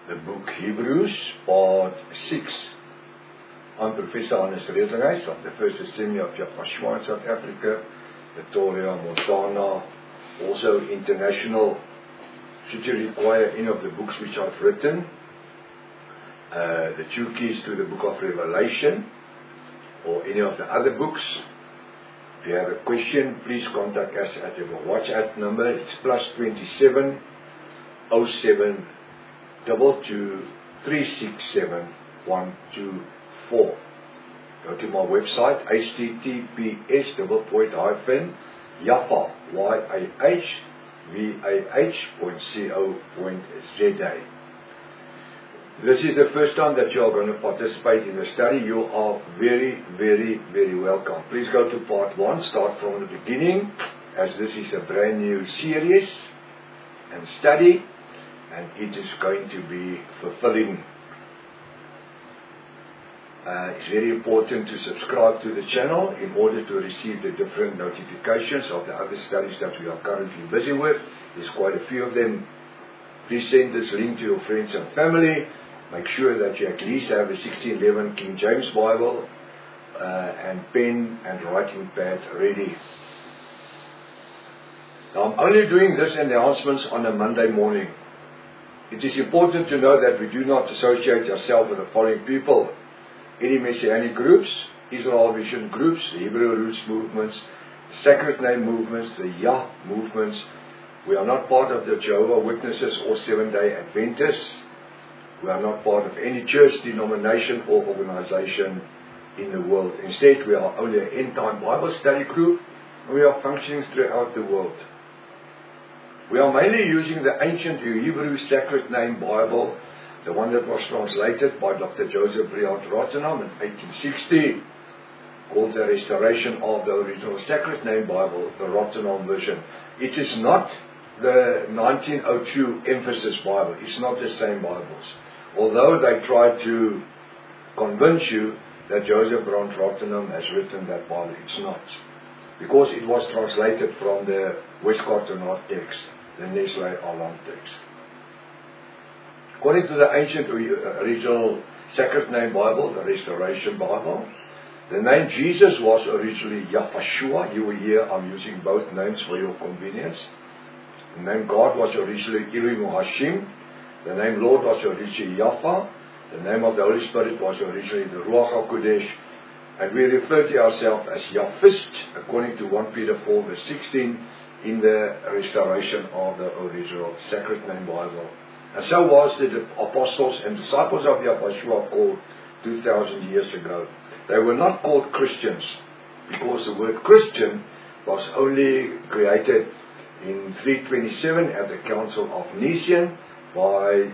the book Hebrews, part 6. I'm Professor Hannes Redinghuis of the First Assembly of Yahweh in South Africa, Pretoria, Montana, also international. Should you require any of the books which I've written, the two keys to the book of Revelation, or any of the other books. If you have a question, please contact us at our WhatsApp number. It's +27 07 22 367 124. Go to my website, https://yahvah.co.za. This is the first time that you are going to participate in the study. You are very, very, very welcome. Please go to part 1, start from the beginning, as this is a brand new series and study, and it is going to be fulfilling. It's very important to subscribe to the channel in order to receive the different notifications of the other studies that we are currently busy with. There's quite a few of them. Please send this link to your friends and family. Make sure that you at least have a 1611 King James Bible and pen and writing pad ready. Now, I'm only doing this announcements on a Monday morning. It is important to know that we do not associate ourselves with the following people: any Messianic groups, Israel Vision groups, the Hebrew Roots movements, the Sacred Name movements, the Yah movements. We are not part of the Jehovah's Witnesses or Seventh-day Adventists. We are not part of any church, denomination or organization in the world. Instead, we are only an end-time Bible study group, and we are functioning throughout the world. We are mainly using the ancient Hebrew Sacred Name Bible, the one that was translated by Dr. Joseph Briant Rottenham in 1860, called the Restoration of the Original Sacred Name Bible, the Rottenham version. It is not the 1902 Emphasis Bible. It's not the same Bibles. Although they try to convince you that Joseph Briant Rottenham has written that Bible, it's not. Because it was translated from the Westcott and Hart text, the Nestle Aland text. According to the ancient original Sacred Name Bible, the Restoration Bible, the name Jesus was originally Yahshua. You will hear I'm using both names for your convenience. The name God was originally Elohim Hashim. The name Lord was originally Yahweh. The name of the Holy Spirit was originally the Ruach HaKodesh. And we refer to ourselves as Yahvist, according to 1 Peter 4 verse 16, in the restoration of the original Sacred Name Bible. And so was the apostles and disciples of Yahshua called 2,000 years ago. They were not called Christians, because the word Christian was only created in 327 at the Council of Nicene by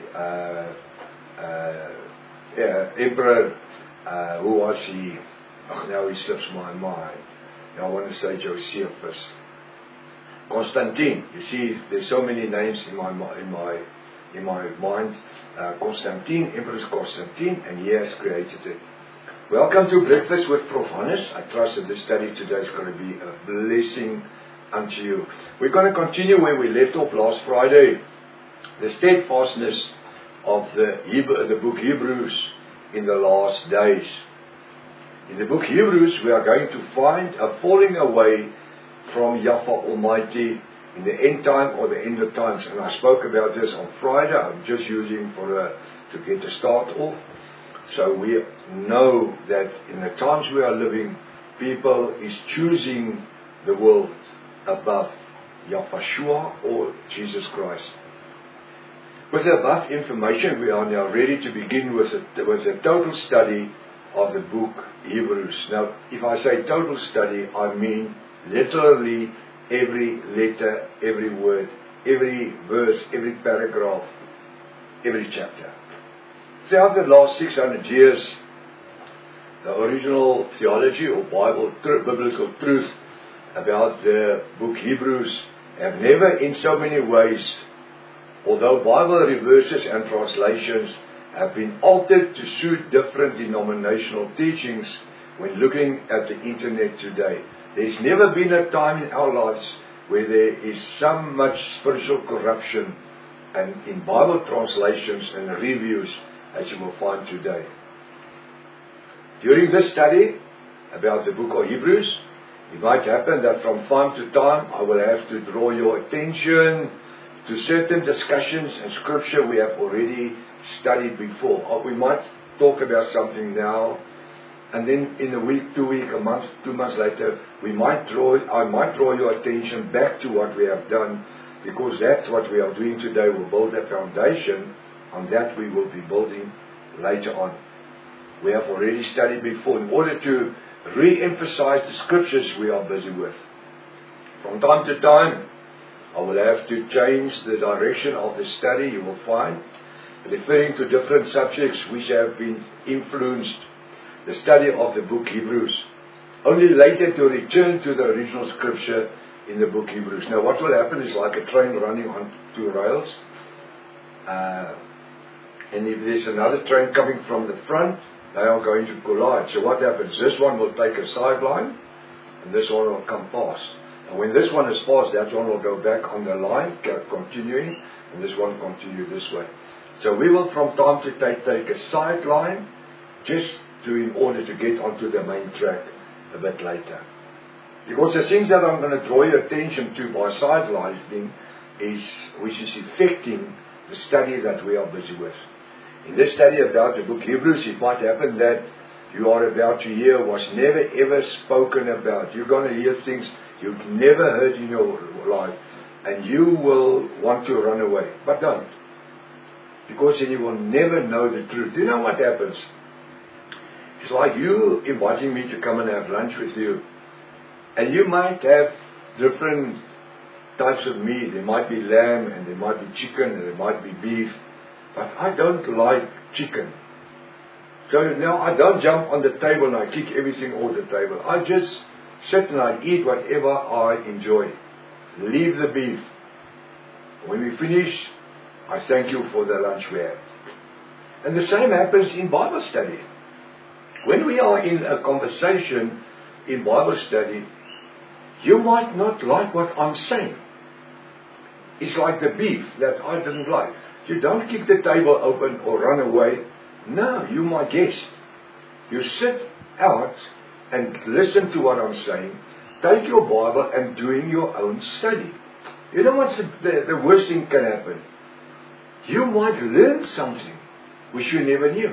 Emperor, who was he? Now he slips my mind. Now I want to say Josephus. Constantine. You see, there's so many names in my mind. Constantine, Emperor Constantine, and he has created it. Welcome to Breakfast with Prof. Hannes. I trust that this study today is going to be a blessing unto you. We're going to continue where we left off last Friday. The steadfastness of the book Hebrews in the last days. In the book Hebrews, we are going to find a falling away from Yahweh Almighty in the end time or the end of times. And I spoke about this on Friday. I'm just using to get a start off. So we know that in the times we are living, people is choosing the world above Yahshua or Jesus Christ. With the above information, we are now ready to begin with a total study of the book Hebrews. Now, if I say total study, I mean literally every letter, every word, every verse, every paragraph, every chapter. Throughout the last 600 years, the original theology or biblical truth about the book Hebrews have never in so many ways, although Bible reverses and translations have been altered to suit different denominational teachings when looking at the internet today. There's never been a time in our lives where there is so much spiritual corruption and in Bible translations and reviews as you will find today. During this study about the book of Hebrews, it might happen that from time to time I will have to draw your attention to certain discussions and scripture we have already studied before. Or we might talk about something now, and then in a week, 2 weeks, a month, 2 months later, I might draw your attention back to what we have done, because that's what we are doing today. We'll build a foundation on that we will be building later on. We have already studied before in order to re-emphasize the scriptures we are busy with. From time to time, I will have to change the direction of the study, you will find, referring to different subjects which have been influenced the study of the book Hebrews, only later to return to the original scripture in the book Hebrews. Now what will happen is like a train running on two rails, and if there's another train coming from the front, they are going to collide. So what happens? This one will take a sideline, and this one will come past. And when this one is passed, that one will go back on the line, continuing, and this one continue this way. So we will from time to time take a sideline, just in order to get onto the main track a bit later. Because the things that I'm going to draw your attention to by sidelining is which is affecting the study that we are busy with. In this study about the book Hebrews, it might happen that you are about to hear was never ever spoken about. You're going to hear things you've never heard in your life, and you will want to run away. But don't. Because then you will never know the truth. You know what happens? It's like you inviting me to come and have lunch with you. And you might have different types of meat. There might be lamb, and there might be chicken, and there might be beef. But I don't like chicken. So now I don't jump on the table and I kick everything off the table. I just sit and I eat whatever I enjoy. Leave the beef. When we finish, I thank you for the lunch we had. And the same happens in Bible study. When we are in a conversation in Bible study, you might not like what I'm saying. It's like the beef that I didn't like. You don't kick the table open or run away. No, you're my guest. You sit out and listen to what I'm saying. Take your Bible and doing your own study. You know what's the worst thing can happen? You might learn something which you never knew.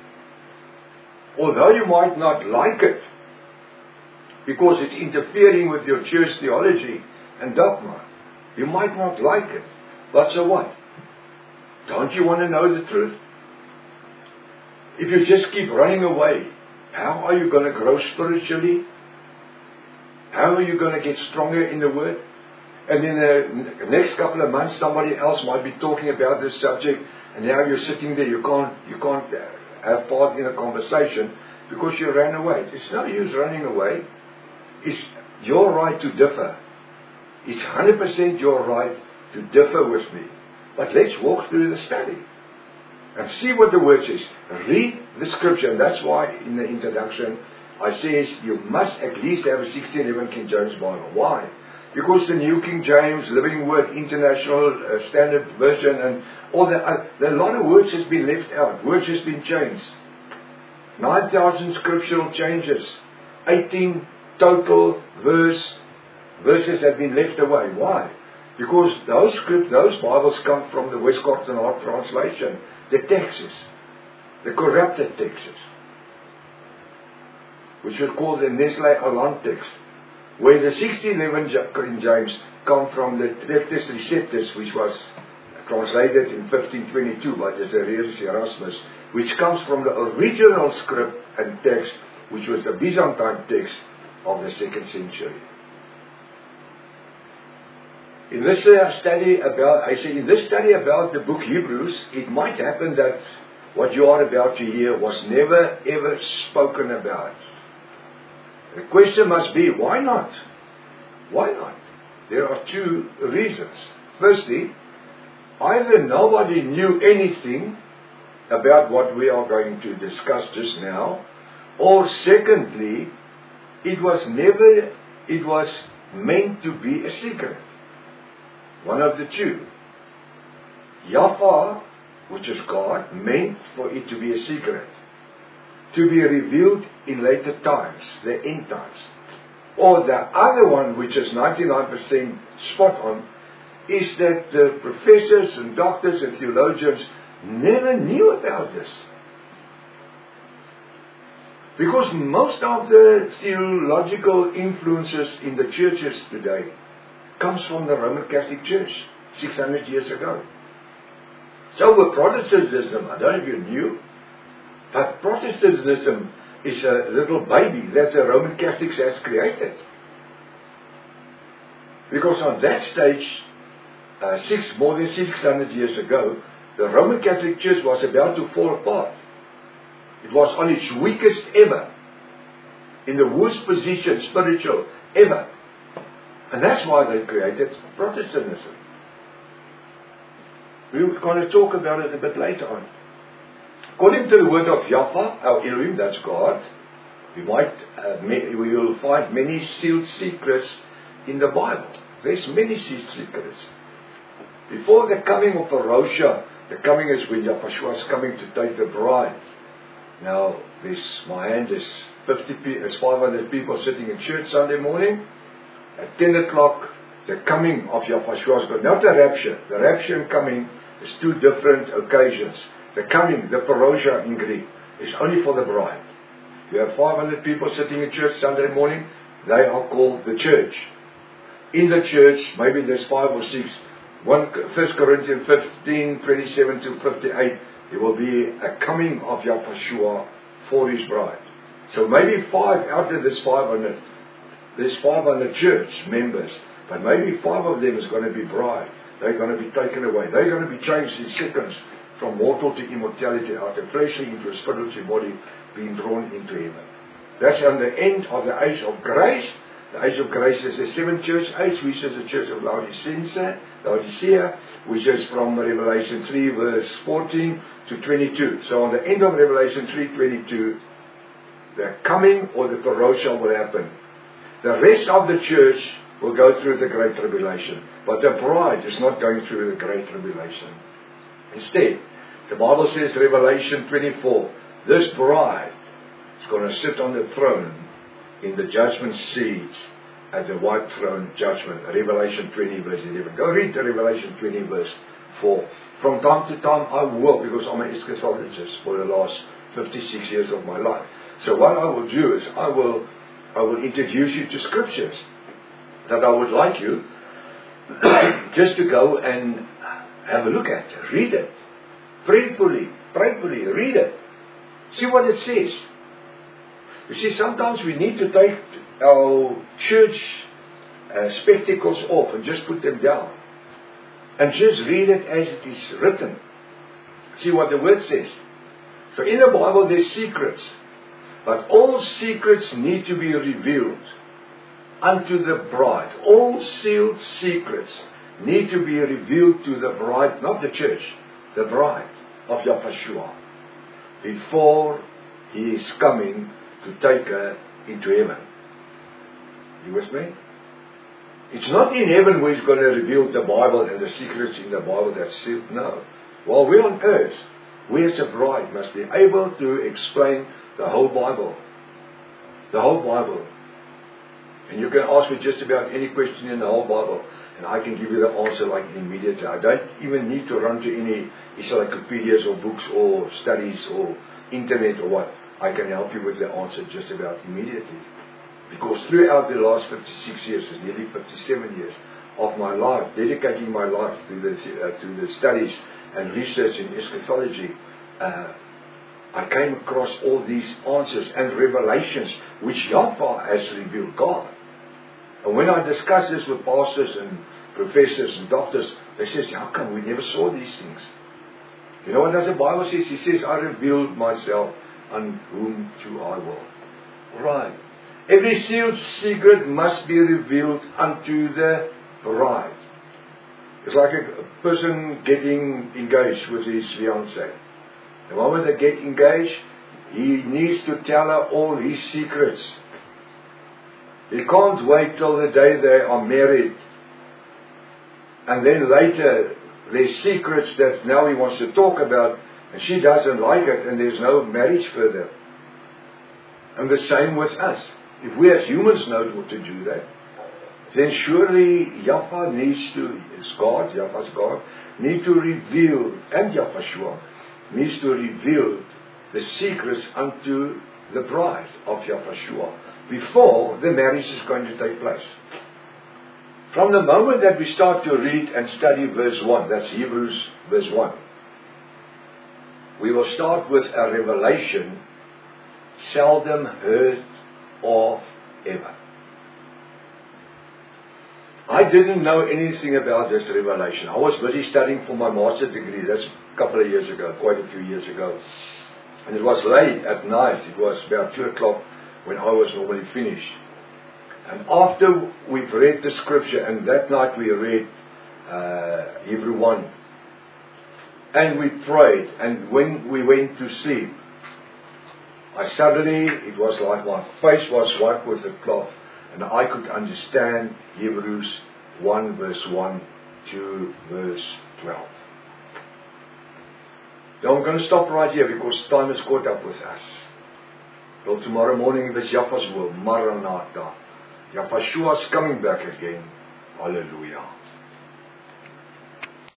Although you might not like it, because it's interfering with your church theology and dogma. You might not like it. But so what? Don't you want to know the truth? If you just keep running away, how are you going to grow spiritually? How are you going to get stronger in the Word? And in the next couple of months, somebody else might be talking about this subject, and now you're sitting there, you can't have part in a conversation because you ran away. It's no use running away. It's your right to differ. It's 100% your right to differ with me. But let's walk through the study and see what the Word says. Read the Scripture. And that's why in the introduction I say you must at least have a 1611 King James Bible. Why? Because the New King James, Living Word, International Standard Version, and all that, a lot of words has been left out. Words has been changed. 9,000 scriptural changes. 18 total verses have been left away. Why? Because those Bibles come from the Westcott and Hart translation, the texts, the corrupted texts, which we call the Nestle Aland text, where the 1611 King James come from the Tractus Receptus, which was translated in 1522 by Desiderius Erasmus, which comes from the original script and text, which was the Byzantine text of the 2nd century. In this study about the book Hebrews, it might happen that what you are about to hear was never ever spoken about. The question must be, why not? Why not? There are two reasons. Firstly, either nobody knew anything about what we are going to discuss just now, or secondly, it was meant to be a secret. One of the two. Yahweh, which is God, meant for it to be a secret, to be revealed in later times, the end times. Or the other one, which is 99% spot on, is that the professors and doctors and theologians never knew about this. Because most of the theological influences in the churches today comes from the Roman Catholic Church 600 years ago. So with Protestantism, I don't know if you knew, but Protestantism is a little baby that the Roman Catholics has created. Because on that stage, more than 600 years ago, the Roman Catholic Church was about to fall apart. It was on its weakest ever, in the worst position, spiritual, ever. And that's why they created Protestantism. We're going to talk about it a bit later on. According to the word of Yahweh, our Elohim, that's God, we will find many sealed secrets in the Bible. There's many sealed secrets. Before the coming of Parosha, the coming is when Yahshua is coming to take the bride. Now, my hand is 500 people sitting in church Sunday morning. At 10 o'clock, the coming of Yahshua is going. Not the rapture. The rapture and coming is two different occasions. The coming, the Parosha in Greek, is only for the bride. You have 500 people sitting in church Sunday morning. They are called the church. In the church, maybe there's 5 or 6. 1 Corinthians 15, 27 to 58. There will be a coming of Yahshua for his bride. So maybe 5 out of this 500, there's 500 church members, but maybe 5 of them is going to be bride. They're going to be taken away. They're going to be changed in seconds from mortal to immortality, out of fleshly into a spiritual body, being drawn into heaven. That's on the end of the age of grace. The age of grace is the 7th church age, which is the church of Laodicea, which is from Revelation 3 verse 14 to 22. So on the end of Revelation 3:22, the coming or the Parosha will happen. The rest of the church will go through the Great Tribulation. But the bride is not going through the Great Tribulation. Instead, the Bible says, Revelation 24, this bride is going to sit on the throne in the judgment seat at the white throne judgment. Revelation 20 verse 11. Go read the Revelation 20 verse 4. From time to time I will, because I'm an eschatologist for the last 56 years of my life. So what I will do is I will introduce you to scriptures that I would like you just to go and have a look at. Read it. Prayerfully, read it. See what it says. You see, sometimes we need to take our church spectacles off and just put them down. And just read it as it is written. See what the word says. So in the Bible there's secrets. But all secrets need to be revealed unto the bride. All sealed secrets need to be revealed to the bride, not the church, the bride of Yahshua, before he is coming to take her into heaven. You with me? It's not in heaven where he's going to reveal the Bible and the secrets in the Bible that's sealed. No. While we're on earth, we as a bride must be able to explain the whole Bible. The whole Bible. And you can ask me just about any question in the whole Bible, and I can give you the answer like immediately. I don't even need to run to any encyclopedias or books or studies or internet or what. I can help you with the answer just about immediately. Because throughout the last 56 years, it's nearly 57 years of my life, dedicating my life to the studies and research in eschatology, I came across all these answers and revelations which Yahweh has revealed, God. And when I discuss this with pastors and professors and doctors, they say, how come we never saw these things? You know what does the Bible says? He says, I revealed myself on whom to I will. Right. Every sealed secret must be revealed unto the bride. It's like a person getting engaged with his fiancée. The moment they get engaged, he needs to tell her all his secrets. He can't wait till the day they are married and then later there's secrets that now he wants to talk about, and she doesn't like it, and there's no marriage further. And the same with us. If we as humans know what to do that, then surely Yahweh needs to, Yahweh's God, need to reveal, and Yahushua needs to reveal the secrets unto the bride of Yahushua before the marriage is going to take place. From the moment that we start to read and study verse 1, that's Hebrews verse 1, we will start with a revelation seldom heard of ever. I didn't know anything about this revelation. I was busy studying for my master's degree. That's a couple of years ago, quite a few years ago. And it was late at night. It was about 2 o'clock when I was normally finished. And after we've read the scripture, and that night we read Hebrew 1, and we prayed, and when we went to sleep, it was like my face was wiped with a cloth, and I could understand Hebrews 1 verse 1 to verse 12. Now I'm going to stop right here because time has caught up with us. Till tomorrow morning, if it's Yahweh's will, Maranatha. Yahushua is coming back again. Hallelujah.